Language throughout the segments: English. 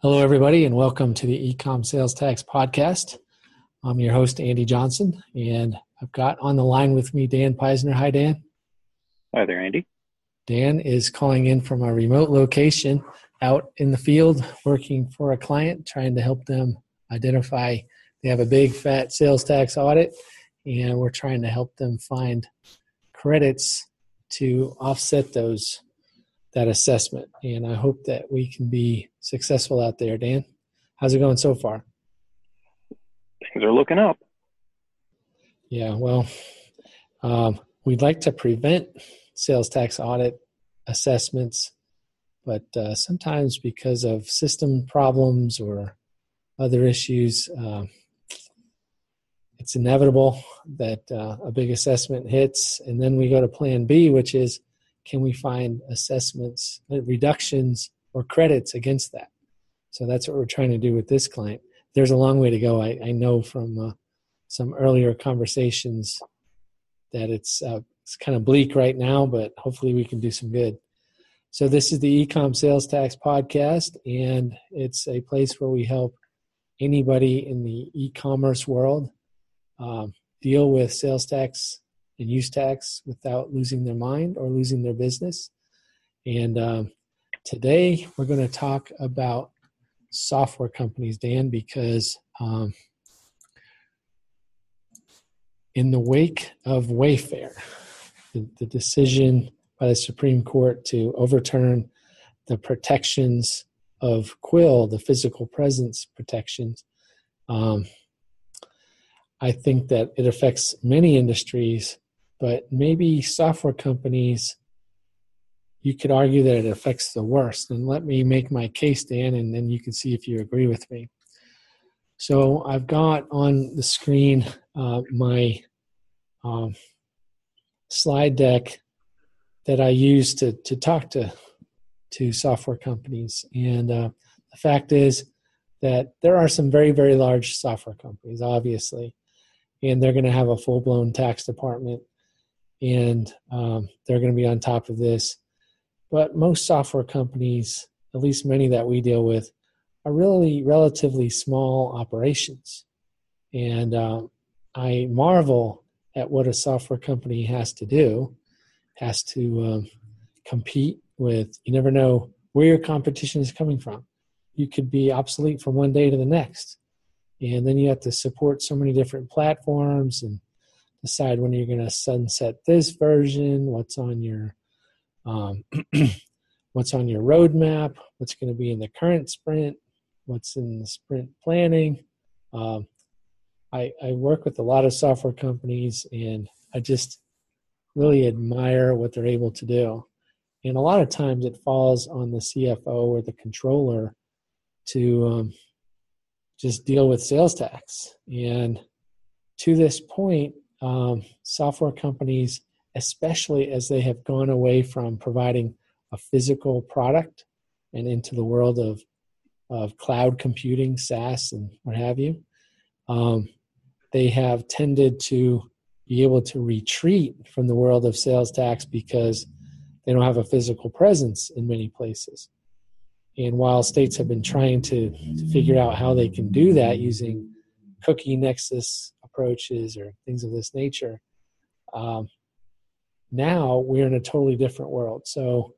Hello, everybody, and welcome to the Ecom Sales Tax Podcast. I'm your host, Andy Johnson, and I've got on the line with me Dan Peisner. Hi, Dan. Hi there, Andy. Dan is calling in from a remote location out in the field working for a client, trying to help them identify. They have a big, fat sales tax audit, and we're trying to help them find credits to offset that assessment. And I hope that we can be successful out there. Dan, how's it going so far? Things are looking up. Yeah, well, we'd like to prevent sales tax audit assessments, but sometimes because of system problems or other issues, it's inevitable that a big assessment hits, and then we go to plan B, which is, can we find assessments, reductions, or credits against that? So that's what we're trying to do with this client. There's a long way to go. I know from some earlier conversations that it's kind of bleak right now, but hopefully we can do some good. So this is the Ecom Sales Tax Podcast, and it's a place where we help anybody in the e-commerce world deal with sales tax and use tax without losing their mind or losing their business. And today we're going to talk about software companies, Dan, because in the wake of Wayfair, the decision by the Supreme Court to overturn the protections of Quill, the physical presence protections, I think that it affects many industries, but maybe software companies, you could argue that it affects the worst. And let me make my case, Dan, and then you can see if you agree with me. So I've got on the screen my slide deck that I use to talk to software companies. And the fact is that there are some very, very large software companies, obviously, and they're going to have a full-blown tax department, and they're going to be on top of this. But most software companies, at least many that we deal with, are really relatively small operations. And I marvel at what a software company has to do, has to compete with. You never know where your competition is coming from. You could be obsolete from one day to the next. And then you have to support so many different platforms and decide when you're going to sunset this version, what's on your roadmap, what's going to be in the current sprint, what's in the sprint planning. I work with a lot of software companies, and I just really admire what they're able to do. And a lot of times it falls on the CFO or the controller to just deal with sales tax. And to this point, software companies, especially as they have gone away from providing a physical product and into the world of cloud computing, SaaS, and what have you, they have tended to be able to retreat from the world of sales tax because they don't have a physical presence in many places. And while states have been trying to figure out how they can do that using cookie nexus approaches or things of this nature, now we're in a totally different world. So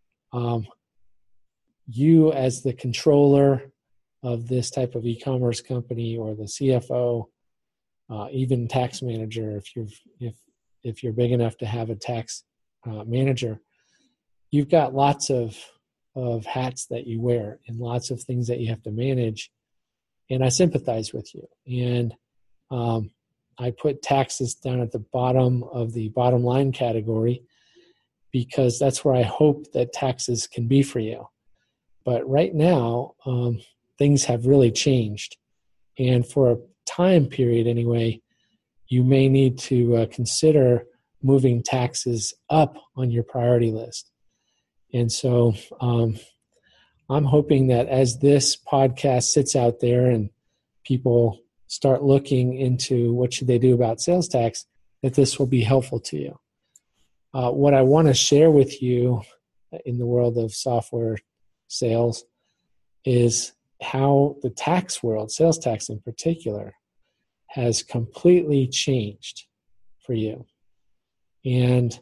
you as the controller of this type of e-commerce company, or the CFO, even tax manager, if you're big enough to have a tax manager, you've got lots of hats that you wear and lots of things that you have to manage. And I sympathize with you. And I put taxes down at the bottom of the bottom line category because that's where I hope that taxes can be for you. But right now, things have really changed. And for a time period anyway, you may need to consider moving taxes up on your priority list. And so I'm hoping that as this podcast sits out there and people start looking into what should they do about sales tax, that this will be helpful to you. What I want to share with you in the world of software sales is how the tax world, sales tax in particular, has completely changed for you, and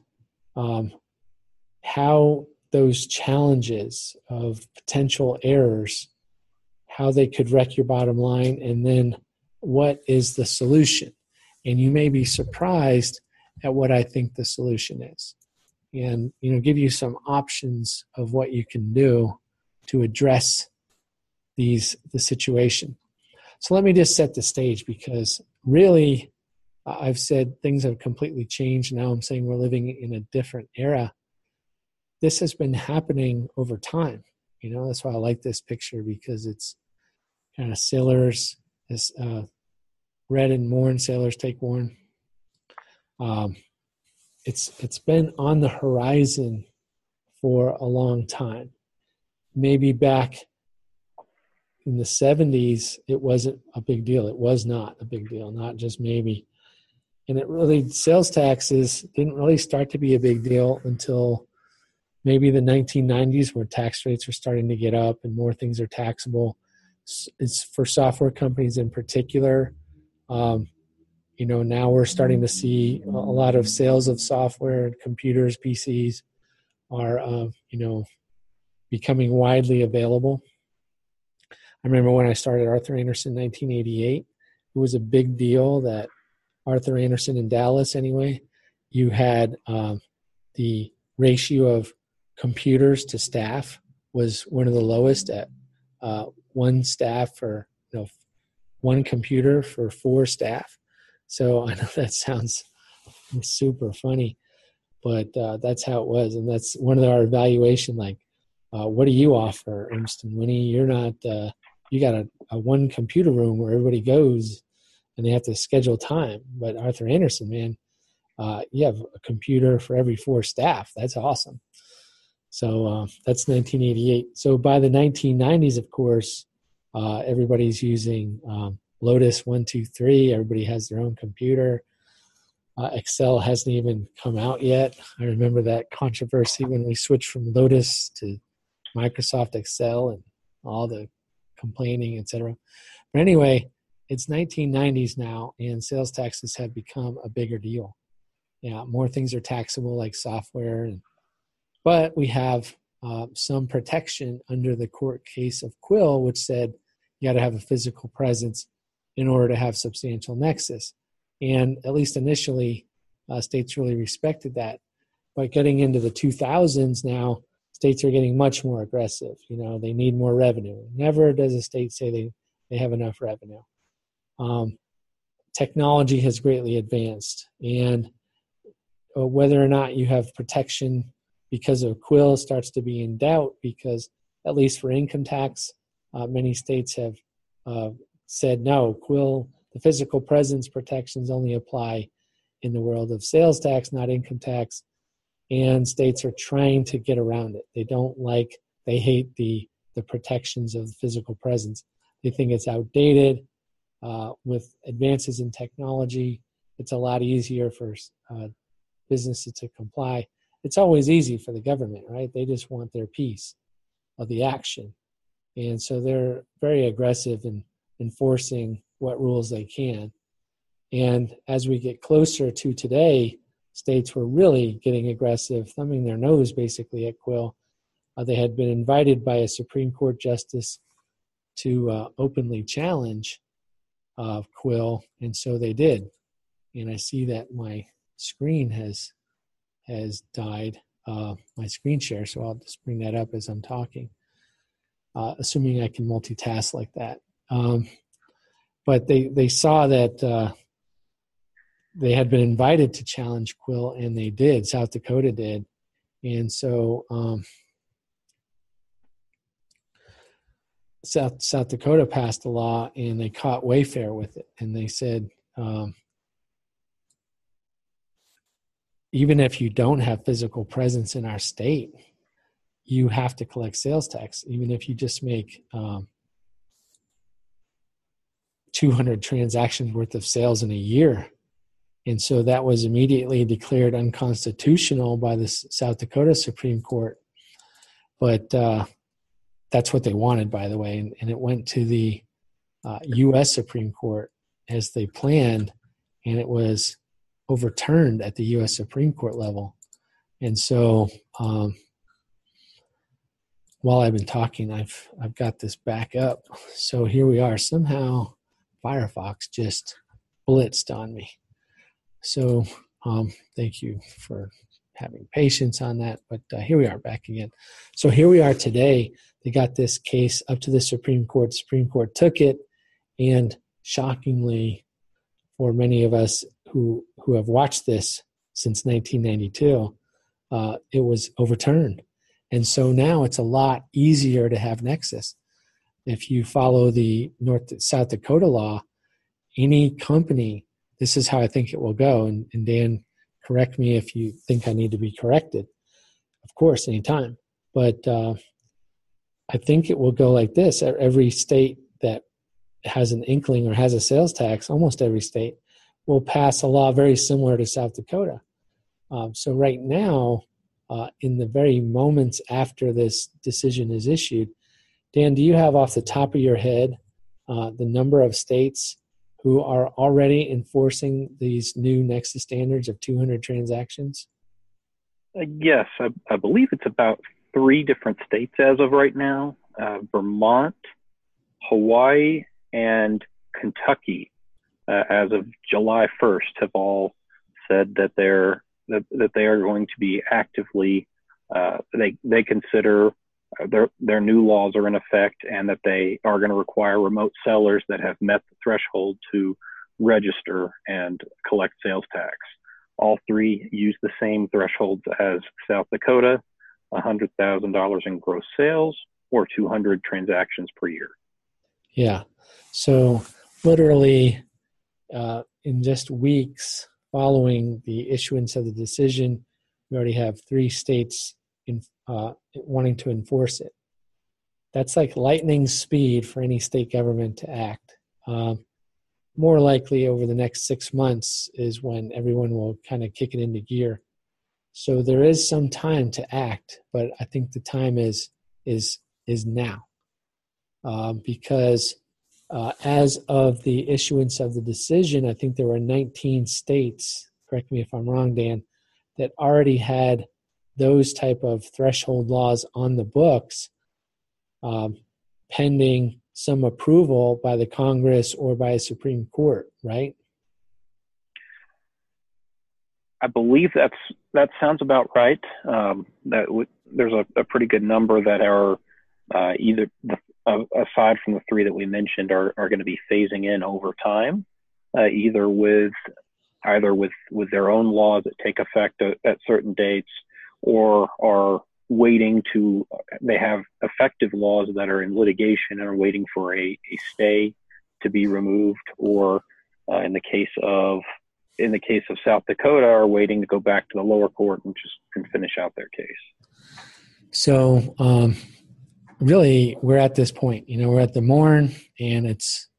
how those challenges of potential errors, how they could wreck your bottom line, and then what is the solution. And you may be surprised at what I think the solution is, and give you some options of what you can do to address the situation. So let me just set the stage, because really I've said things have completely changed. Now I'm saying we're living in a different era. This has been happening over time. That's why I like this picture, because it's kind of sailors, this red and mourn, sailors take warn. It's been on the horizon for a long time. Maybe back in the 70s, it wasn't a big deal. It was not a big deal, not just maybe. And sales taxes didn't really start to be a big deal until maybe the 1990s, where tax rates were starting to get up and more things are taxable. It's for software companies in particular. Now we're starting to see a lot of sales of software, computers, PCs are, becoming widely available. I remember when I started Arthur Andersen in 1988, it was a big deal that Arthur Andersen in Dallas, anyway, you had the ratio of computers to staff was one of the lowest at one staff for, one computer for 4 staff. So I know that sounds super funny, but that's how it was. And that's one of our evaluation, what do you offer, Ernst & Winnie? You're not, you got a one computer room where everybody goes and they have to schedule time. But Arthur Andersen, man, you have a computer for every 4 staff. That's awesome. So that's 1988. So by the 1990s, of course, everybody's using Lotus 1-2-3. Everybody has their own computer. Excel hasn't even come out yet. I remember that controversy when we switched from Lotus to Microsoft Excel and all the complaining, etc. But anyway, it's 1990s now, and sales taxes have become a bigger deal. Yeah, more things are taxable, like software, but we have some protection under the court case of Quill, which said you got to have a physical presence in order to have substantial nexus. And at least initially, states really respected that. But getting into the 2000s now, states are getting much more aggressive. They need more revenue. Never does a state say they have enough revenue. Technology has greatly advanced, and whether or not you have protection because of Quill starts to be in doubt, because at least for income tax, many states have said no, Quill, the physical presence protections only apply in the world of sales tax, not income tax, and states are trying to get around it. They hate the protections of physical presence. They think it's outdated. With advances in technology, it's a lot easier for businesses to comply. It's always easy for the government, right? They just want their piece of the action. And so they're very aggressive in enforcing what rules they can. And as we get closer to today, states were really getting aggressive, thumbing their nose basically at Quill. They had been invited by a Supreme Court justice to openly challenge Quill, and so they did. And I see that my screen has died, my screen share, so I'll just bring that up as I'm talking, assuming I can multitask like that. But they saw that they had been invited to challenge Quill, and they did. South Dakota did. And so South Dakota passed a law, and they caught Wayfair with it. And they said, even if you don't have physical presence in our state, you have to collect sales tax, even if you just make 200 transactions worth of sales in a year. And so that was immediately declared unconstitutional by the South Dakota Supreme Court. But that's what they wanted, by the way, and it went to the U.S. Supreme Court as they planned, and it was overturned at the U.S. Supreme Court level. And so while I've been talking, I've got this back up. So here we are. Somehow Firefox just blitzed on me. So thank you for having patience on that. But here we are back again. So here we are today. They got this case up to the Supreme Court. The Supreme Court took it, and shockingly, for many of us who have watched this since 1992, it was overturned. And so now it's a lot easier to have Nexus. If you follow the South Dakota law, any company, this is how I think it will go. And Dan, correct me if you think I need to be corrected. Of course, anytime. But I think it will go like this. Every state that has an inkling or has a sales tax, almost every state, will pass a law very similar to South Dakota. So right now, in the very moments after this decision is issued, Dan, do you have off the top of your head the number of states who are already enforcing these new Nexus standards of 200 transactions? Yes, I believe it's about 3 different states as of right now. Vermont, Hawaii, and Kentucky, as of July 1st, have all said that they are going to be actively, they consider their new laws are in effect, and that they are going to require remote sellers that have met the threshold to register and collect sales tax. All 3 use the same thresholds as South Dakota: $100,000 in gross sales or 200 transactions per year. Yeah. So literally in just weeks following the issuance of the decision, we already have 3 states wanting to enforce it. That's like lightning speed for any state government to act. More likely over the next 6 months is when everyone will kind of kick it into gear. So there is some time to act, but I think the time is now, because as of the issuance of the decision, I think there were 19 states, correct me if I'm wrong, Dan, that already had those type of threshold laws on the books, pending some approval by the Congress or by a Supreme Court, right? I believe that sounds about right. There's a pretty good number that are either, aside from the 3 that we mentioned, are going to be phasing in over time, either with their own laws that take effect at certain dates, or are waiting to, they have effective laws that are in litigation and are waiting for a stay to be removed, or in the case of South Dakota, are waiting to go back to the lower court and finish out their case. So really, we're at this point. We're at the morn, and it's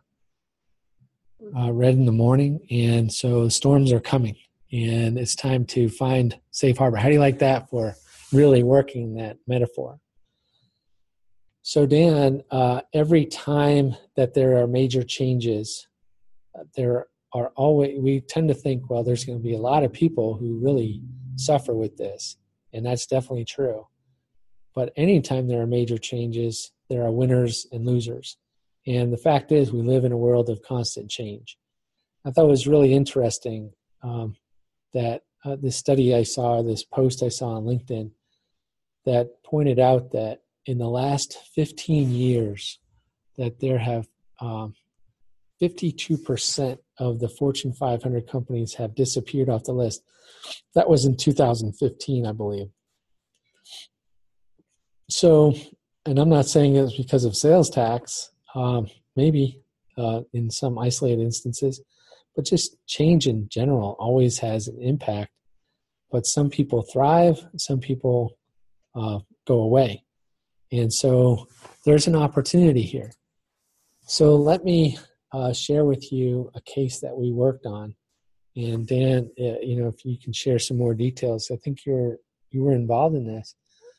red in the morning, and so the storms are coming, and it's time to find safe harbor. How do you like that for really working that metaphor? So Dan, every time that there are major changes, we tend to think, well, there's going to be a lot of people who really suffer with this, and that's definitely true. But anytime there are major changes, there are winners and losers. And the fact is, we live in a world of constant change. I thought it was really interesting that this study I saw, this post I saw on LinkedIn, that pointed out that in the last 15 years, that there have 52% of the Fortune 500 companies have disappeared off the list. That was in 2015, I believe. So, and I'm not saying it's because of sales tax, maybe in some isolated instances, but just change in general always has an impact. But some people thrive, some people go away. And so there's an opportunity here. So let me share with you a case that we worked on. And Dan, if you can share some more details, I think you were involved in this.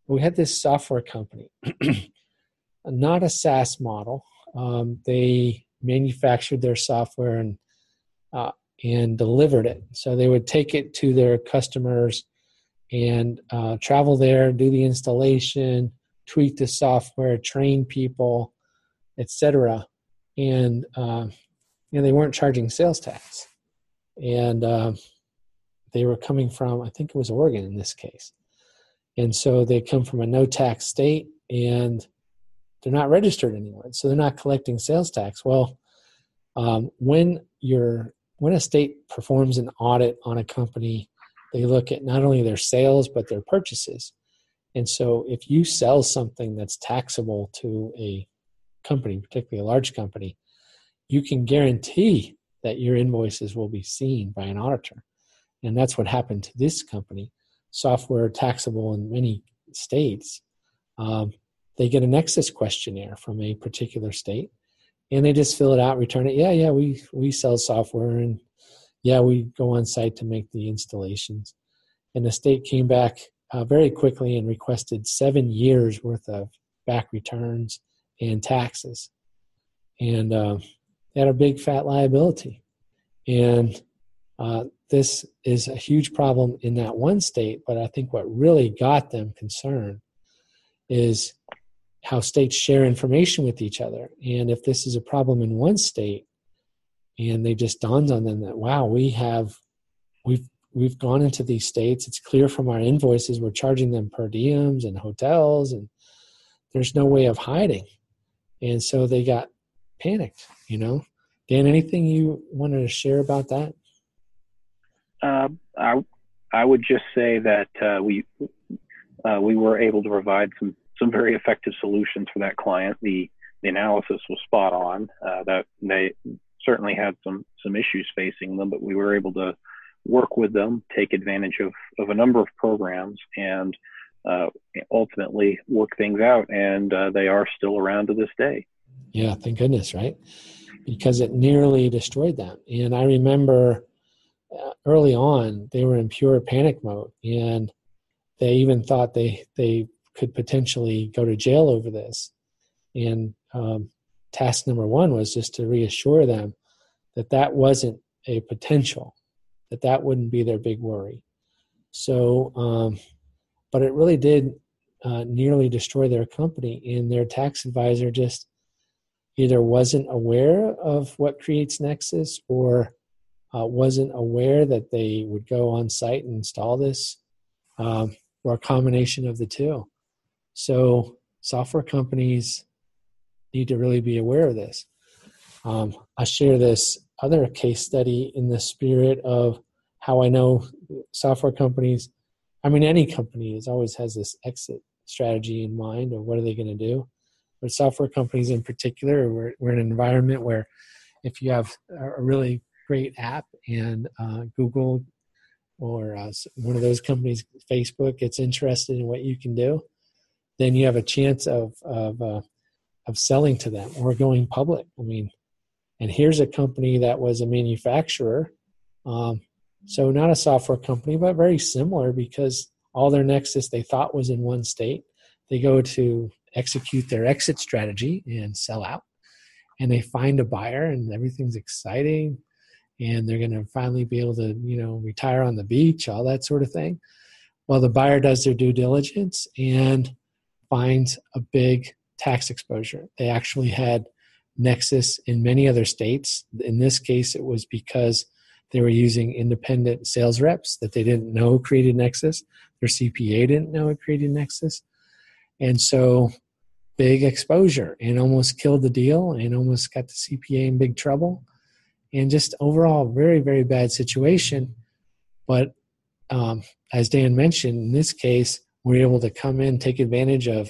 We had this software company, not a SaaS model. They manufactured their software and delivered it. So they would take it to their customers and travel there, do the installation, tweak the software, train people, etc. And they weren't charging sales tax. And they were coming from, I think it was Oregon in this case. And so they come from a no-tax state, and they're not registered anywhere. So they're not collecting sales tax. Well, when a state performs an audit on a company, they look at not only their sales, but their purchases. And so if you sell something that's taxable to a company, particularly a large company, you can guarantee that your invoices will be seen by an auditor. And that's what happened to this company. Software taxable in many states. They get a nexus questionnaire from a particular state, and they just fill it out, return it. Yeah, we sell software, and yeah, we go on site to make the installations. And the state came back very quickly and requested 7 years worth of back returns and taxes. And they had a big fat liability. And this is a huge problem in that one state, but I think what really got them concerned is how states share information with each other. And if this is a problem in one state, and they just dawned on them that, wow, we've gone into these states, it's clear from our invoices, we're charging them per diems and hotels, and there's no way of hiding. And so they got panicked, Dan, anything you wanted to share about that? I would just say that we were able to provide some very effective solutions for that client. The analysis was spot on. That they certainly had some issues facing them, but we were able to work with them, take advantage of a number of programs, and ultimately work things out. And they are still around to this day. Yeah, thank goodness, right? Because it nearly destroyed them. And I remember early on, they were in pure panic mode, and they even thought they could potentially go to jail over this. And task number one was just to reassure them that wasn't a potential, that wouldn't be their big worry. So, but it really did nearly destroy their company, and their tax advisor just either wasn't aware of what creates Nexus, or wasn't aware that they would go on site and install this, or a combination of the two. So software companies need to really be aware of this. I share this other case study in the spirit of how I know software companies, any company always has this exit strategy in mind of what are they going to do. But software companies in particular, we're in an environment where if you have a really great app and Google or one of those companies, Facebook, gets interested in what you can do, then you have a chance of selling to them or going public. And here's a company that was a manufacturer, so not a software company, but very similar, because all their Nexus they thought was in one state. They go to execute their exit strategy and sell out, and they find a buyer, and everything's exciting, and they're going to finally be able to, retire on the beach, all that sort of thing. Well, the buyer does their due diligence and finds a big tax exposure. They actually had Nexus in many other states. In this case, it was because they were using independent sales reps that they didn't know created Nexus. Their CPA didn't know it created Nexus. And so big exposure, and almost killed the deal, and almost got the CPA in big trouble. And just overall, very, very bad situation. But as Dan mentioned, in this case, we're able to come in, take advantage of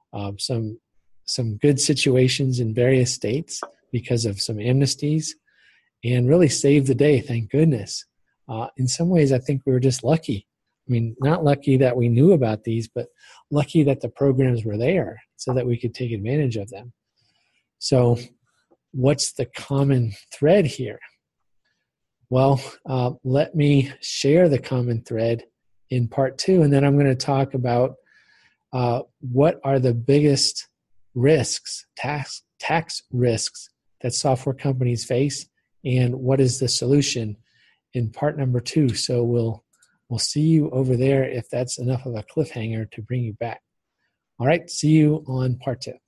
some good situations in various states because of some amnesties, and really save the day, thank goodness. In some ways, I think we were just lucky. Not lucky that we knew about these, but lucky that the programs were there so that we could take advantage of them. So what's the common thread here? Well, let me share the common thread in part two, and then I'm going to talk about what are the biggest risks, tax risks that software companies face, and what is the solution in part number 2. So we'll see you over there if that's enough of a cliffhanger to bring you back. All right, see you on part 2.